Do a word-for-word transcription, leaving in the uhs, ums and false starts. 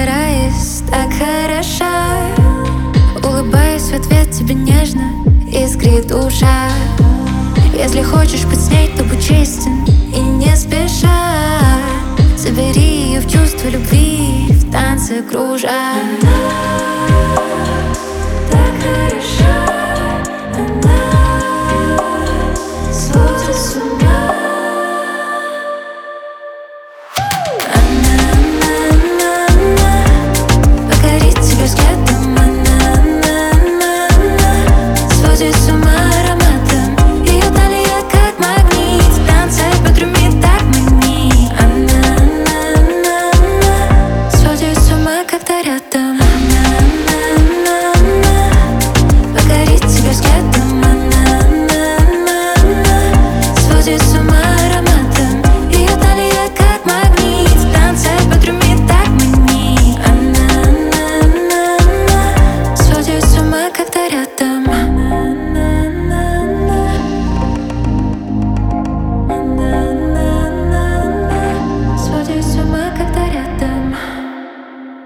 загораясь, так хороша. Улыбаюсь в ответ тебе нежно, искрит душа. Если хочешь быть с ней, то будь честен и не спеша. Забери ее в чувство любви, в танце кружа. Она так хороша, она сводит с ума. Она, она, она, она покорит тебя взглядом. Она, она, она, она сводит с ума ароматом. Ее талия как магнит, в танце подрумит, так манит. Она, она, она, она сводит с ума, когда рядом. Она, она, она, она покорит тебя взглядом. Она, она, она, она сводит с ума ароматом. Ее талия как магнит, в танце подрумит, так манит. Она, она, она, она сводит с ума, когда рядом.